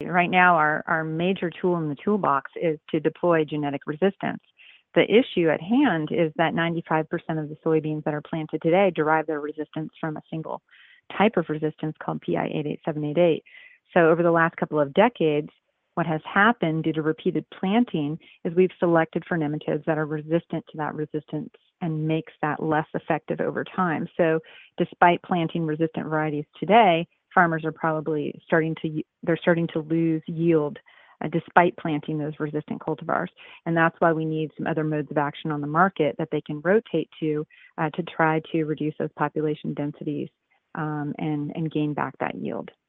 right now our major tool in the toolbox is to deploy genetic resistance. The issue at hand is that 95% of the soybeans that are planted today derive their resistance from a single type of resistance called PI 88788. So over the last couple of decades, what has happened due to repeated planting is we've selected for nematodes that are resistant to that resistance and makes that less effective over time. So despite planting resistant varieties today, farmers are probably starting to lose yield despite planting those resistant cultivars. And that's why we need some other modes of action on the market that they can rotate to try to reduce those population densities and gain back that yield.